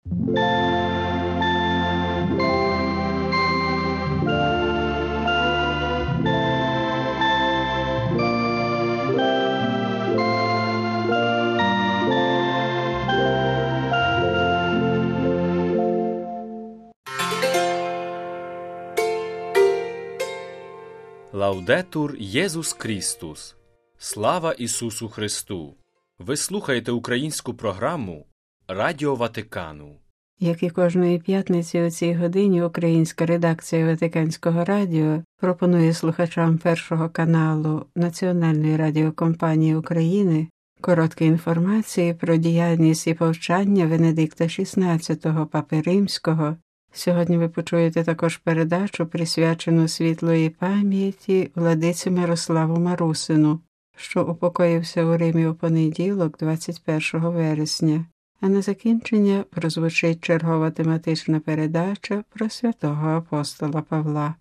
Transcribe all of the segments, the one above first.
Лаудетур Єсус Крістус! Слава Ісусу Христу! Ви слухаєте українську програму Радіо Ватикану. Як і кожної п'ятниці у цій годині, українська редакція Ватиканського радіо пропонує слухачам Першого каналу Національної радіокомпанії України короткі інформації про діяльність і повчання Венедикта XVI, Папи Римського. Сьогодні ви почуєте також передачу, присвячену світлої пам'яті владиці Мирославу Марусину, що упокоївся у Римі у понеділок, 21 вересня. А на закінчення прозвучить чергова тематична передача про святого апостола Павла.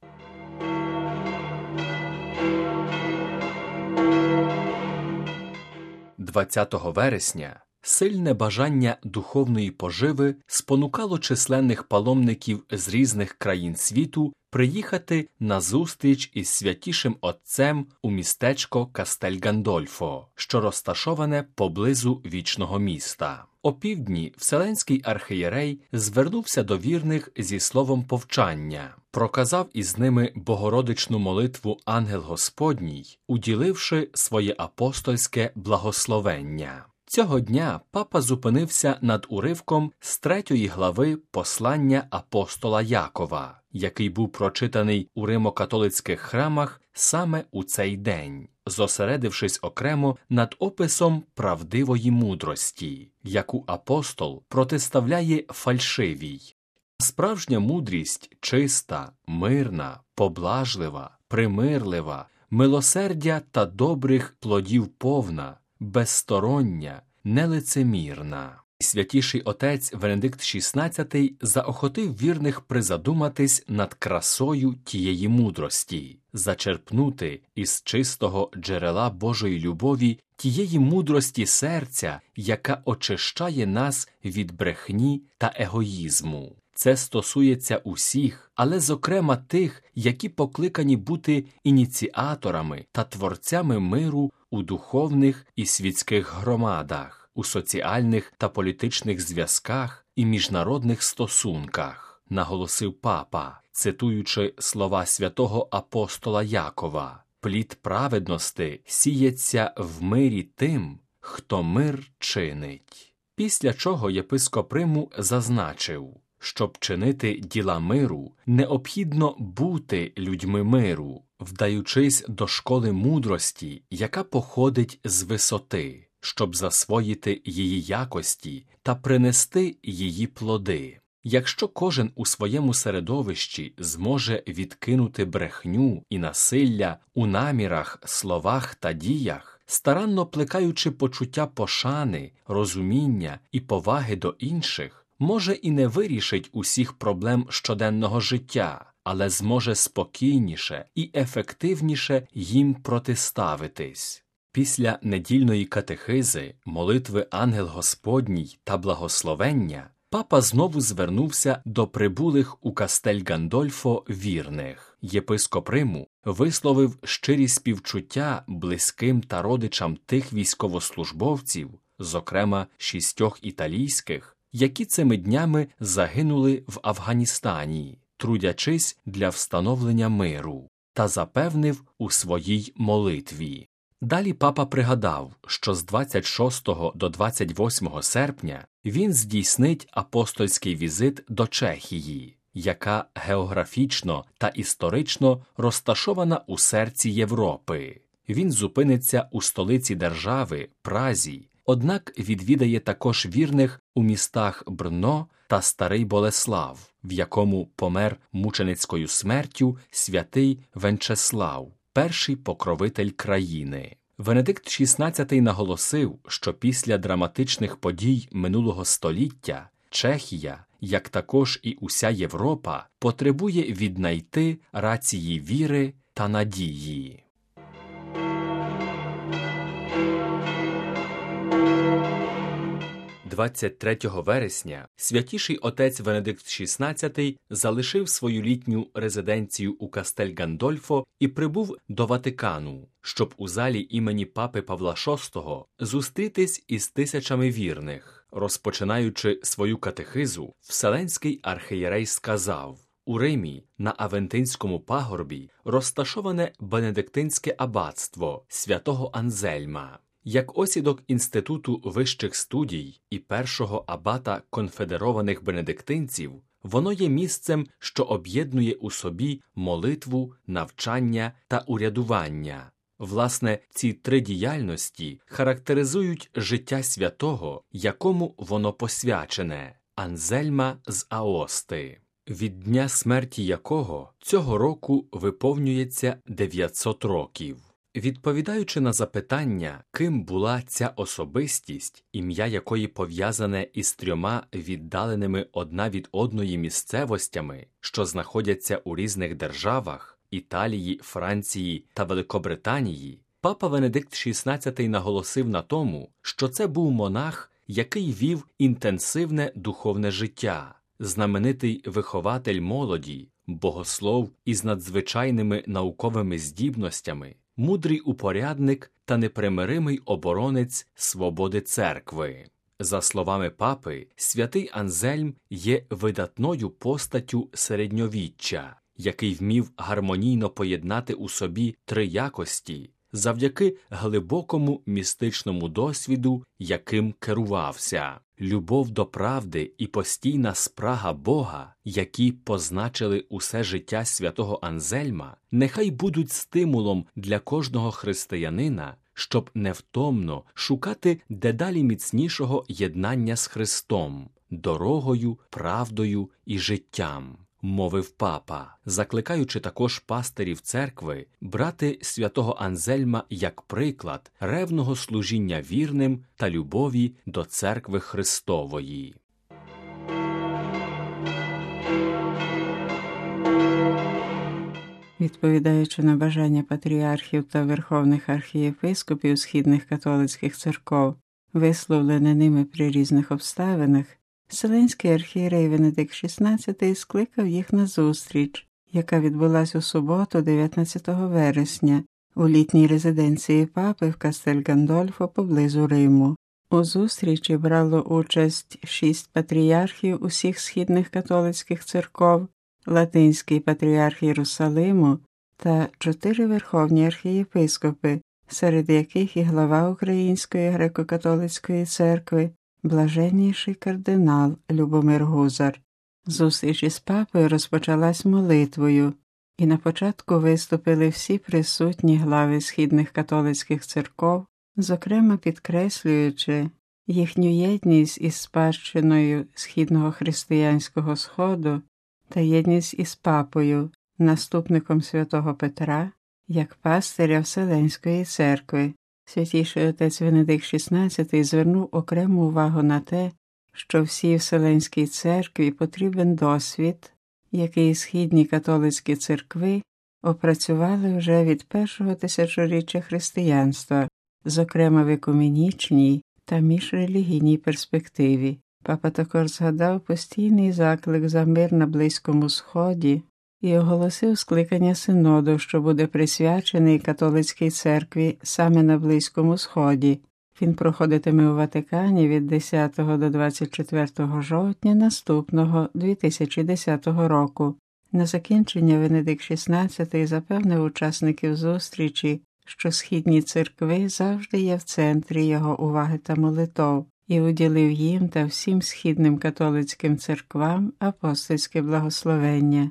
– 20 вересня сильне бажання духовної поживи спонукало численних паломників з різних країн світу приїхати на зустріч із святішим отцем у містечко Кастель Гандольфо, що розташоване поблизу вічного міста. Опівдні Вселенський архієрей звернувся до вірних зі словом повчання, проказав із ними богородичну молитву «Ангел Господній», уділивши своє апостольське благословення. Цього дня папа зупинився над уривком з 3 глави послання апостола Якова, який був прочитаний у римо-католицьких храмах саме у цей день, зосередившись окремо над описом правдивої мудрості, яку апостол протиставляє фальшивій. Справжня мудрість чиста, мирна, поблажлива, примирлива, милосердя та добрих плодів повна, безстороння, нелицемірна. Святіший отець Венедикт XVI заохотив вірних призадуматись над красою тієї мудрості, зачерпнути із чистого джерела Божої любові тієї мудрості серця, яка очищає нас від брехні та егоїзму. Це стосується усіх, але зокрема тих, які покликані бути ініціаторами та творцями миру у духовних і світських громадах, у соціальних та політичних зв'язках і міжнародних стосунках, наголосив папа, цитуючи слова святого апостола Якова: «Плід праведності сіється в мирі тим, хто мир чинить». Після чого єпископ Риму зазначив: щоб чинити діла миру, необхідно бути людьми миру, вдаючись до школи мудрості, яка походить з висоти, щоб засвоїти її якості та принести її плоди. Якщо кожен у своєму середовищі зможе відкинути брехню і насилля у намірах, словах та діях, старанно плекаючи почуття пошани, розуміння і поваги до інших, може і не вирішить усіх проблем щоденного життя, але зможе спокійніше і ефективніше їм протиставитись. Після недільної катехизи, молитви «Ангел Господній» та благословення, папа знову звернувся до прибулих у Кастель Гандольфо вірних. Єпископ Риму висловив щирі співчуття близьким та родичам тих військовослужбовців, зокрема 6 італійських, які цими днями загинули в Афганістані, трудячись для встановлення миру, та запевнив у своїй молитві. Далі папа пригадав, що з 26 до 28 серпня він здійснить апостольський візит до Чехії, яка географічно та історично розташована у серці Європи. Він зупиниться у столиці держави – Празі, однак відвідає також вірних у містах Брно та Старий Болеслав, в якому помер мученицькою смертю святий Венчеслав, перший покровитель країни. Венедикт XVI наголосив, що після драматичних подій минулого століття Чехія, як також і уся Європа, потребує віднайти рації віри та надії. 23 вересня Святіший отець Венедикт XVI залишив свою літню резиденцію у Кастель Гандольфо і прибув до Ватикану, щоб у залі імені папи Павла VI зустрітись із тисячами вірних. Розпочинаючи свою катехизу, Вселенський архієрей сказав: «У Римі, на Авентинському пагорбі, розташоване Бенедиктинське аббатство святого Анзельма. Як осідок Інституту вищих студій і першого абата конфедерованих бенедиктинців, воно є місцем, що об'єднує у собі молитву, навчання та урядування. Власне, ці три діяльності характеризують життя святого, якому воно посвячене – Анзельма з Аости, від дня смерті якого цього року виповнюється 900 років». Відповідаючи на запитання, ким була ця особистість, ім'я якої пов'язане із трьома віддаленими одна від одної місцевостями, що знаходяться у різних державах – Італії, Франції та Великобританії, папа Венедикт XVI наголосив на тому, що це був монах, який вів інтенсивне духовне життя, знаменитий вихователь молоді, богослов із надзвичайними науковими здібностями, мудрий упорядник та непримиримий оборонець свободи церкви. За словами папи, святий Анзельм є видатною постаттю середньовіччя, який вмів гармонійно поєднати у собі три якості завдяки глибокому містичному досвіду, яким керувався. Любов до правди і постійна спрага Бога, які позначили усе життя святого Анзельма, нехай будуть стимулом для кожного християнина, щоб невтомно шукати дедалі міцнішого єднання з Христом, дорогою, правдою і життям, мовив папа, закликаючи також пастирів церкви брати святого Анзельма як приклад ревного служіння вірним та любові до церкви Христової. Відповідаючи на бажання патріархів та верховних архієпископів східних католицьких церков, висловлене ними при різних обставинах, Вселенський архієрей Венедикт XVI скликав їх на зустріч, яка відбулась у суботу, 19 вересня, у літній резиденції папи в Кастель Гандольфо поблизу Риму. У зустрічі брало участь 6 патріархів усіх східних католицьких церков, Латинський патріарх Єрусалиму та 4 верховні архієпископи, серед яких і глава Української греко-католицької церкви, блаженніший кардинал Любомир Гузар. Зустріч із папою розпочалась молитвою, і на початку виступили всі присутні глави східних католицьких церков, зокрема підкреслюючи їхню єдність із спадщиною східного християнського сходу та єдність із папою, наступником святого Петра, як пастиря Вселенської церкви. Святіший отець Венедикт XVI звернув окрему увагу на те, що всій Вселенській церкві потрібен досвід, який східні католицькі церкви опрацювали вже від першого тисячоріччя християнства, зокрема в екуменічній та міжрелігійній перспективі. Папа також згадав постійний заклик за мир на Близькому Сході і оголосив скликання синоду, що буде присвячений католицькій церкві саме на Близькому Сході. Він проходитиме у Ватикані від 10 до 24 жовтня наступного 2010 року. На закінчення Венедикт XVI запевнив учасників зустрічі, що східні церкви завжди є в центрі його уваги та молитов, і уділив їм та всім східним католицьким церквам апостольське благословення.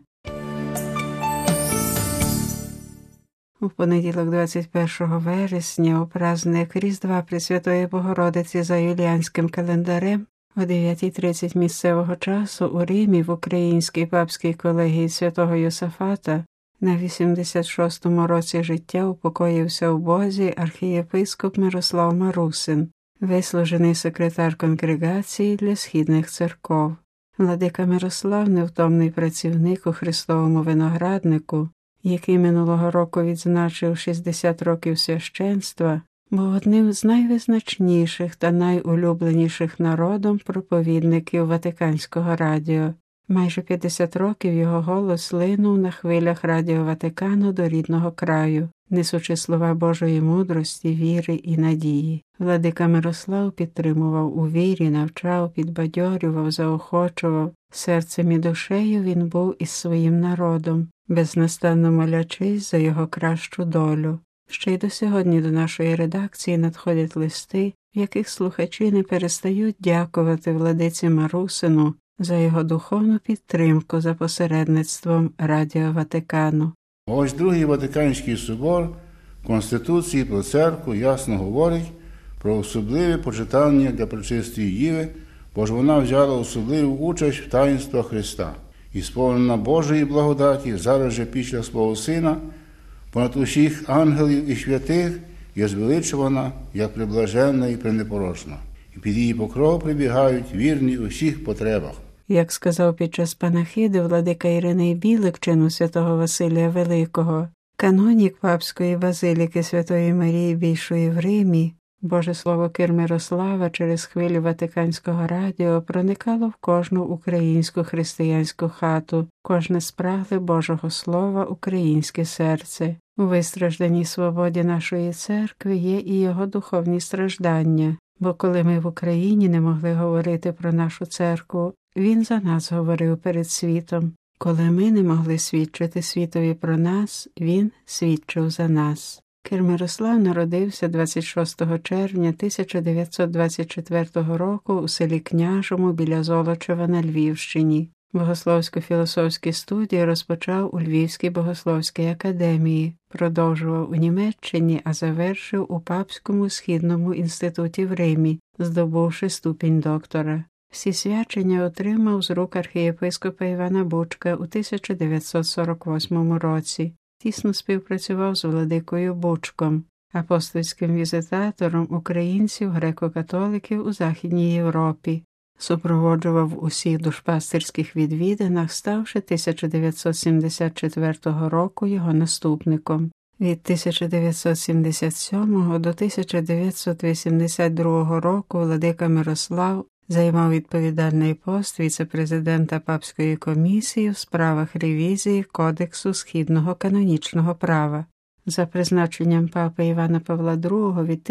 У понеділок 21 вересня у праздник Різдва Пресвятої Богородиці за юліанським календарем о 9:30 місцевого часу у Римі в Українській папській колегії святого Йосафата на 86-му році життя упокоївся у Бозі архієпископ Мирослав Марусин, вислужений секретар конгрегації для східних церков. Владика Мирослав – невтомний працівник у Христовому винограднику, який минулого року відзначив 60 років священства, був одним з найвизначніших та найулюбленіших народом проповідників Ватиканського радіо. Майже 50 років його голос линув на хвилях Радіо Ватикану до рідного краю, несучи слова Божої мудрості, віри і надії. Владика Мирослав підтримував у вірі, навчав, підбадьорював, заохочував. Серцем і душею він був із своїм народом, безнастанно молячись за його кращу долю. Ще й до сьогодні до нашої редакції надходять листи, в яких слухачі не перестають дякувати владиці Марусину за його духовну підтримку за посередництвом Радіо Ватикану. Ось Другий Ватиканський собор Конституції про церкву ясно говорить про особливе почитання для Пречистої Діви, бо ж вона взяла особливу участь в таїнствах Христа. І сповнена Божої благодаті, зараз же після свого Сина, понад усіх ангелів і святих є звеличувана, як приблаженна і пренепорочна. І під її покров прибігають вірні у всіх потребах. Як сказав під час панахиди владика Іриней Білик чину святого Василія Великого, канонік Папської базиліки Святої Марії Більшої в Римі, Боже слово Кир Мирослава через хвилю Ватиканського радіо проникало в кожну українську християнську хату, кожне спрагле Божого Слова українське серце. У вистражданій свободі нашої церкви є і його духовні страждання, бо коли ми в Україні не могли говорити про нашу церкву, він за нас говорив перед світом. Коли ми не могли свідчити світові про нас, він свідчив за нас. Кир Мирослав народився 26 червня 1924 року у селі Княжому біля Золочева на Львівщині. Богословсько-філософські студії розпочав у Львівській богословській академії, продовжував у Німеччині, а завершив у Папському східному інституті в Римі, здобувши ступінь доктора. Всі свячення отримав з рук архієпископа Івана Бучка у 1948 році. Тісно співпрацював з владикою Бучком, апостольським візитатором українців греко-католиків у Західній Європі. Супроводжував в усіх душпастирських відвідинах, ставши 1974 року його наступником. Від 1977 до 1982 року владика Мирослав займав відповідальний пост віце-президента Папської комісії в справах ревізії Кодексу східного канонічного права. За призначенням папи Івана Павла II від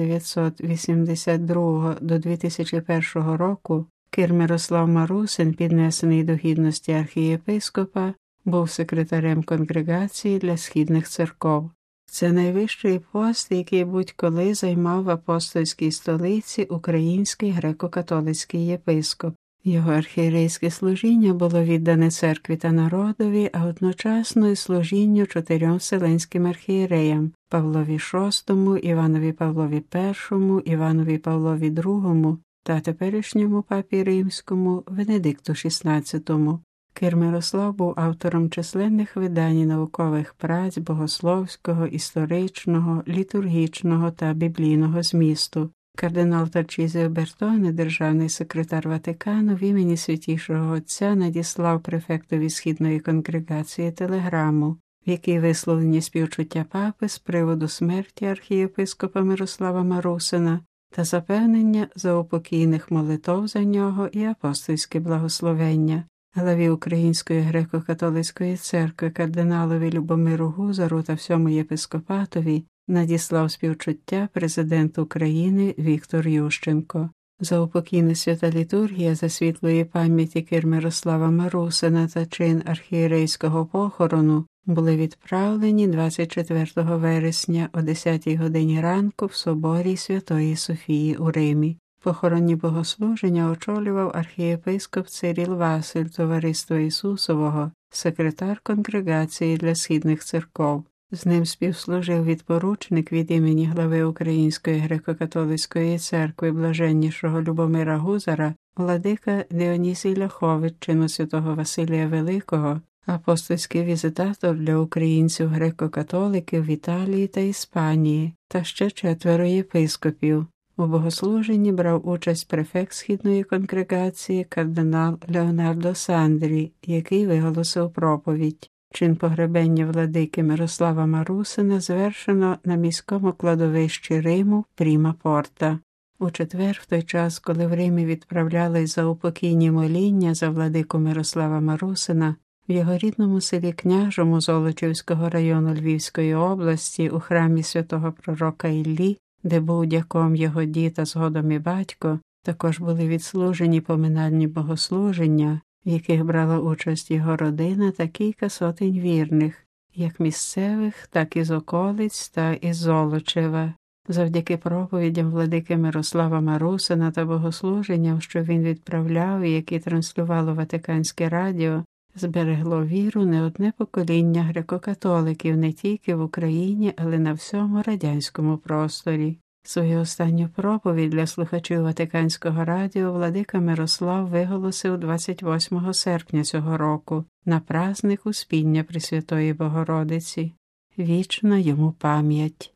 1982 до 2001 року Кир Мирослав Марусин, піднесений до гідності архієпископа, був секретарем конгрегації для східних церков. Це найвищий пост, який будь-коли займав в апостольській столиці український греко-католицький єпископ. Його архієрейське служіння було віддане церкві та народові, а одночасно і служінню 4 вселенським архієреям – Павлові VI, Іванові Павлові I, Іванові Павлові II та теперішньому папі римському Венедикту XVI. Кир Мирослав був автором численних видань і наукових праць богословського, історичного, літургічного та біблійного змісту. Кардинал Тарчізіо Бертоне, державний секретар Ватикану, в імені Святішого Отця надіслав префектові Східної конгрегації телеграму, в якій висловлені співчуття папи з приводу смерті архієпископа Мирослава Марусина та запевнення заупокійних молитов за нього і апостольське благословення. Главі Української греко-католицької церкви кардиналові Любомиру Гузару та всьому єпископатові надіслав співчуття президент України Віктор Ющенко. Заупокійна свята літургія за світлої пам'яті Кир Мирослава Марусина та чин архієрейського похорону були відправлені 24 вересня о 10 годині ранку в соборі Святої Софії у Римі. Похоронні богослуження очолював архієпископ Цирил Василь Товариства Ісусового, секретар конгрегації для східних церков. З ним співслужив відпоручник від імені глави Української греко-католицької церкви блаженнішого Любомира Гузара, владика Діонісій Ляхович чину святого Василія Великого, апостольський візитатор для українців греко-католиків в Італії та Іспанії, та ще 4 єпископів. У богослуженні брав участь префект Східної конгрегації кардинал Леонардо Сандрі, який виголосив проповідь. Чин погребення владики Мирослава Марусина звершено на міському кладовищі Риму Пріма Порта. У четвер, в той час, коли в Римі відправлялись заупокійні моління за владику Мирослава Марусина, в його рідному селі Княжому Золочівського району Львівської області у храмі святого пророка Іллі, де був дяком його дід та згодом і батько, також були відслужені поминальні богослуження, в яких брала участь його родина та кілька сотень вірних, як місцевих, так і з околиць та із Золочева. Завдяки проповідям владики Мирослава Марусина та богослуженням, що він відправляв і які транслювало Ватиканське радіо, зберегло віру не одне покоління греко-католиків не тільки в Україні, але на всьому радянському просторі. Свою останню проповідь для слухачів Ватиканського радіо владика Мирослав виголосив 28 серпня цього року на праздник Успіння Пресвятої Богородиці. Вічна йому пам'ять.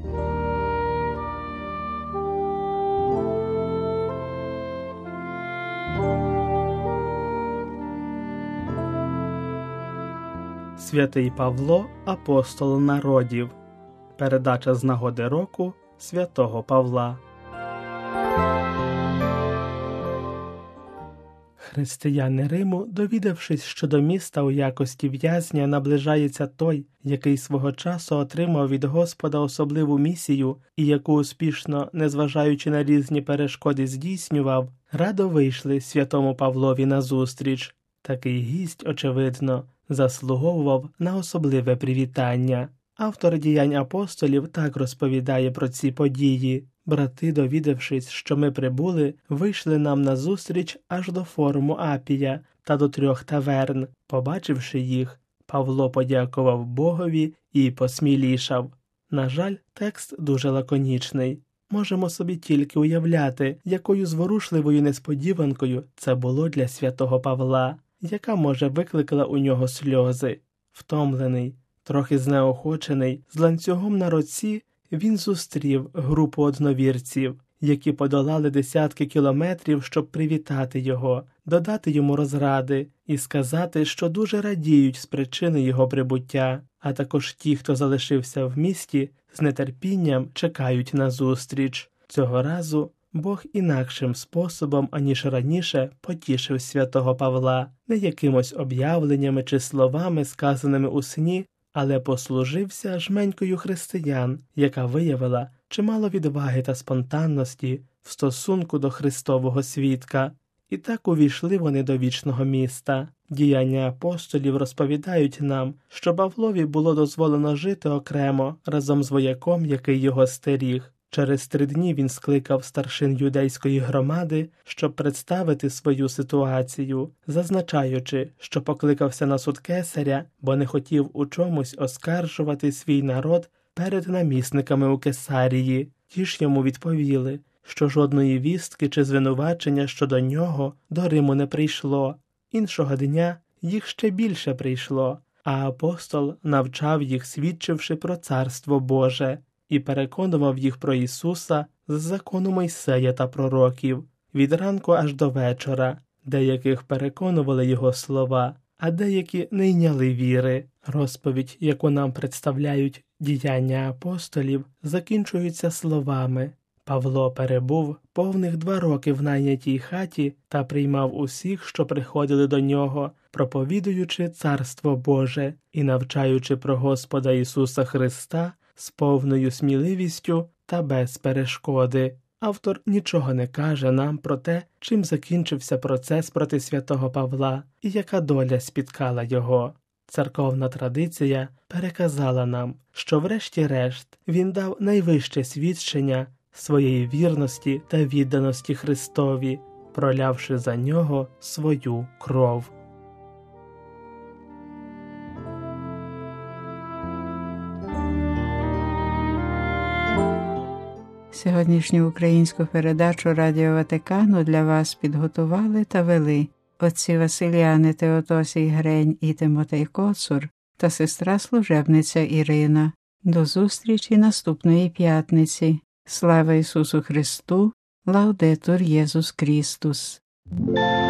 Святий Павло – апостол народів. Передача з нагоди року святого Павла. Християни Риму, довідавшись, що до міста у якості в'язня наближається той, який свого часу отримав від Господа особливу місію і яку успішно, незважаючи на різні перешкоди, здійснював, радо вийшли святому Павлові назустріч. Такий гість, очевидно, заслуговував на особливе привітання. Автор «Діянь апостолів» так розповідає про ці події. Брати, довідавшись, що ми прибули, вийшли нам назустріч аж до форуму Апія та до 3 таверн. Побачивши їх, Павло подякував Богові і посмілішав. На жаль, текст дуже лаконічний. Можемо собі тільки уявляти, якою зворушливою несподіванкою це було для святого Павла, яка, може, викликала у нього сльози. Втомлений, трохи знеохочений, з ланцюгом на руці, він зустрів групу одновірців, які подолали десятки кілометрів, щоб привітати його, додати йому розради і сказати, що дуже радіють з причини його прибуття, а також ті, хто залишився в місті, з нетерпінням чекають на зустріч. Цього разу Бог інакшим способом, аніж раніше, потішив святого Павла, не якимось об'явленнями чи словами, сказаними у сні, але послужився жменькою християн, яка виявила чимало відваги та спонтанності в стосунку до Христового свідка. І так увійшли вони до вічного міста. Діяння апостолів розповідають нам, що Павлові було дозволено жити окремо разом з вояком, який його стеріг. Через 3 дні він скликав старшин юдейської громади, щоб представити свою ситуацію, зазначаючи, що покликався на суд кесаря, бо не хотів у чомусь оскаржувати свій народ перед намісниками у Кесарії. Ті ж йому відповіли, що жодної вістки чи звинувачення щодо нього до Риму не прийшло. Іншого дня їх ще більше прийшло, а апостол навчав їх, свідчивши про Царство Боже, і переконував їх про Ісуса з закону Мойсея та пророків, від ранку аж до вечора. Деяких переконували його слова, а деякі не йняли віри. Розповідь, яку нам представляють діяння апостолів, закінчується словами: Павло перебув повних 2 роки в найнятій хаті та приймав усіх, що приходили до нього, проповідуючи Царство Боже і навчаючи про Господа Ісуса Христа з повною сміливістю та без перешкоди. Автор нічого не каже нам про те, чим закінчився процес проти святого Павла і яка доля спіткала його. Церковна традиція переказала нам, що врешті-решт він дав найвище свідчення своєї вірності та відданості Христові, пролявши за нього свою кров. Сьогоднішню українську передачу Радіо Ватикану для вас підготували та вели отці Василіани Теотосій Грень і Тимотей Коцур та сестра-служебниця Ірина. До зустрічі наступної п'ятниці. Слава Ісусу Христу! Лаудетур Єсус Крістус!